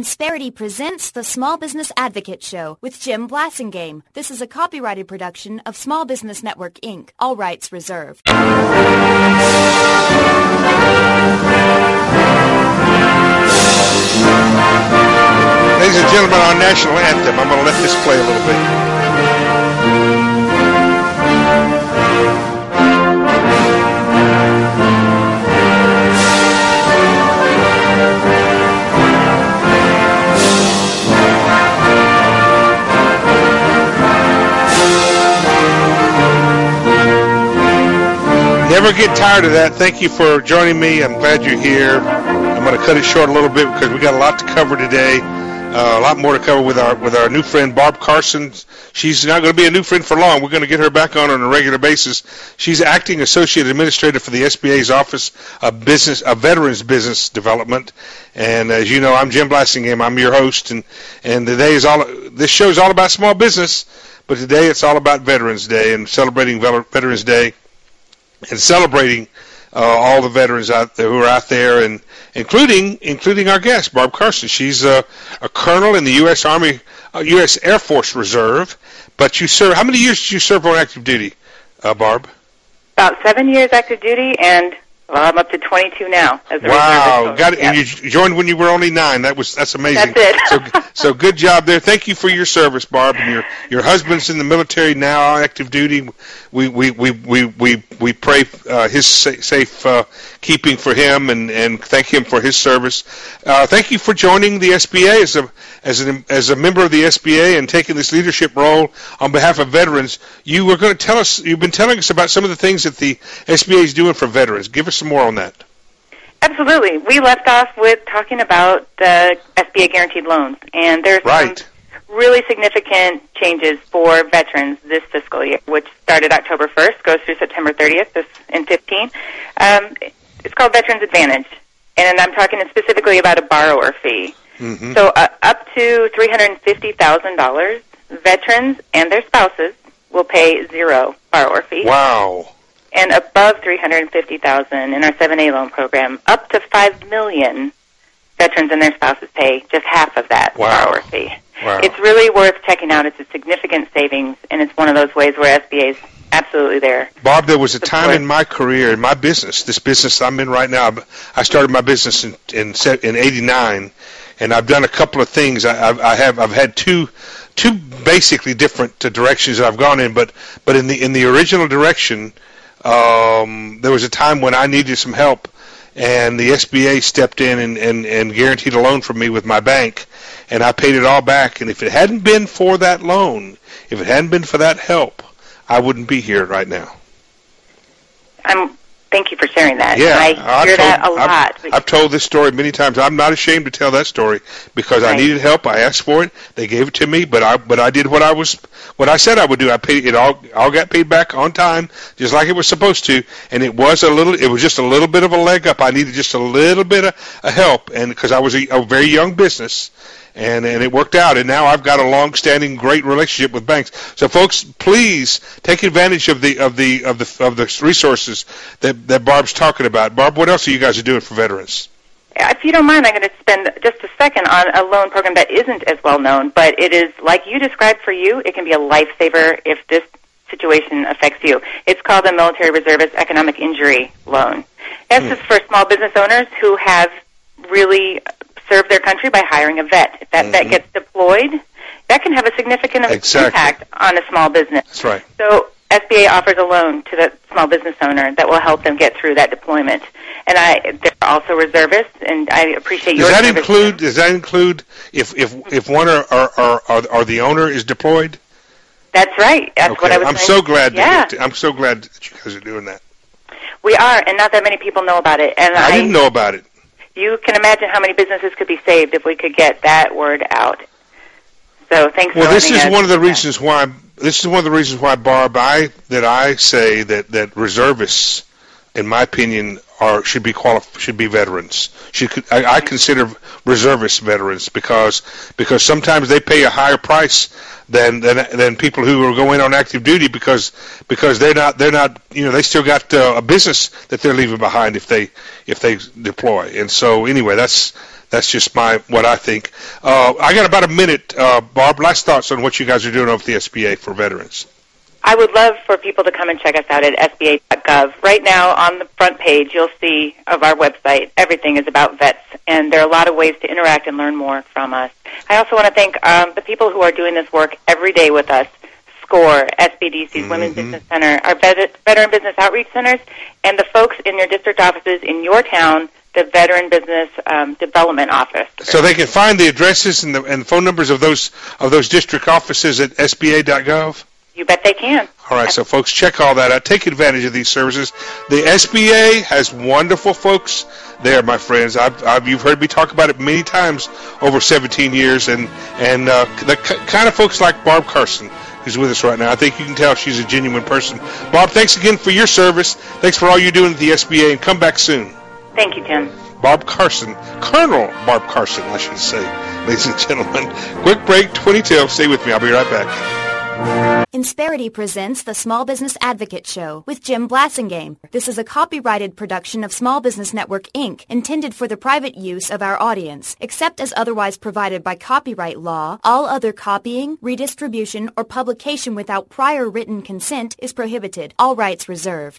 Insperity presents the Small Business Advocate Show with Jim Blasingame. This is a copyrighted production of Small Business Network, Inc. All rights reserved. Ladies and gentlemen, our national anthem. I'm going to let this play a little bit. Never get tired of that. Thank you for joining me. I'm glad you're here. I'm going to cut it short a little bit because we got a lot to cover today. A lot more to cover with our new friend Barb Carson. She's not going to be a new friend for long. We're going to get her back on a regular basis. She's acting associate administrator for the SBA's Office of Veterans Business Development. And as you know, I'm Jim Blasingame. I'm your host, and today this show is all about small business, but today it's all about Veterans Day and celebrating Veterans Day and celebrating all the veterans out there who are out there, and including our guest, Barb Carson. She's a colonel in the U.S. Army, U.S. Air Force Reserve. But you serve. How many years did you serve on active duty, Barb? About 7 years active duty, and I'm up to 22 now as a wow, got it. Yep. And you joined when you were only 9. That's amazing. That's it. so good job there. Thank you for your service, Barb. And your husband's in the military now, on active duty. We pray his safe keeping for him and thank him for his service. Thank you for joining the SBA as a member of the SBA and taking this leadership role on behalf of veterans. You were going to tell us. You've been telling us about some of the things that the SBA is doing for veterans. Give us some more on that. Absolutely. We left off with talking about the SBA guaranteed loans, and there's some really significant changes for veterans this fiscal year, which started October 1st, goes through September 30th in 15. It's called Veterans Advantage, and I'm talking specifically about a borrower fee. Mm-hmm. So up to $350,000, veterans and their spouses will pay zero borrower fee. Wow. And above $350,000 in our 7A loan program, up to $5 million, veterans and their spouses pay just half of that borrower fee. Wow. It's really worth checking out. It's a significant savings, and it's one of those ways where SBA is absolutely there. Bob, there was a time in my career, in my business, this business I'm in right now. I started my business in '89, and I've done a couple of things. I've had two basically different directions that I've gone in, but in the original direction, there was a time when I needed some help, and the SBA stepped in and guaranteed a loan for me with my bank, and I paid it all back. And if it hadn't been for that loan, if it hadn't been for that help, I wouldn't be here right now. Thank you for sharing that. Yeah, I hear that a lot. I've told this story many times. I'm not ashamed to tell that story because I needed help. I asked for it. They gave it to me, but I did what I said I would do. I paid it all got paid back on time, just like it was supposed to. And it was just a little bit of a leg up. I needed just a little bit of help, and because I was a very young business. And it worked out, and now I've got a long-standing, great relationship with banks. So, folks, please take advantage of the resources that Barb's talking about. Barb, what else are you guys doing for veterans? If you don't mind, I'm going to spend just a second on a loan program that isn't as well known, but it is like you described for you. It can be a lifesaver if this situation affects you. It's called a Military Reservist Economic Injury Loan. This is for small business owners who have really serve their country by hiring a vet. If that vet gets deployed, that can have a significant impact on a small business. That's right. So SBA offers a loan to the small business owner that will help them get through that deployment. And they're also reservists, and I appreciate your service. Does that include if one or the owner is deployed? That's right. That's what I was saying. I'm so glad that you guys are doing that. We are, and not that many people know about it. And I didn't know about it. You can imagine how many businesses could be saved if we could get that word out. So thanks for letting us. This is one of the reasons why, Barb, I say that reservists, in my opinion, should be veterans. I consider reservists veterans because sometimes they pay a higher price than people who are going on active duty because they're not they still got a business that they're leaving behind if they deploy. And so anyway, that's That's just what I think. I got about a minute. Barb, last thoughts on what you guys are doing over at the SBA for veterans. I would love for people to come and check us out at sba.gov. Right now on the front page, you'll see of our website, everything is about vets, and there are a lot of ways to interact and learn more from us. I also want to thank the people who are doing this work every day with us, SCORE, SBDC's Women's Business Center, our Veteran Business Outreach Centers, and the folks in your district offices in your town, the Veteran Business Development Office. So they can find the addresses and the phone numbers of those district offices at sba.gov? You bet they can. All right, so folks, check all that out. Take advantage of these services. The SBA has wonderful folks there, my friends. You've heard me talk about it many times over 17 years, and the kind of folks like Barb Carson, who's with us right now. I think you can tell she's a genuine person. Barb, thanks again for your service. Thanks for all you're doing at the SBA, and come back soon. Thank you, Jim. Barb Carson, Colonel Barb Carson, I should say, ladies and gentlemen. Quick break, 20 Stay with me. I'll be right back. Insperity presents the Small Business Advocate Show with Jim Blasingame. This is a copyrighted production of Small Business Network, Inc., intended for the private use of our audience. Except as otherwise provided by copyright law, all other copying, redistribution, or publication without prior written consent is prohibited. All rights reserved.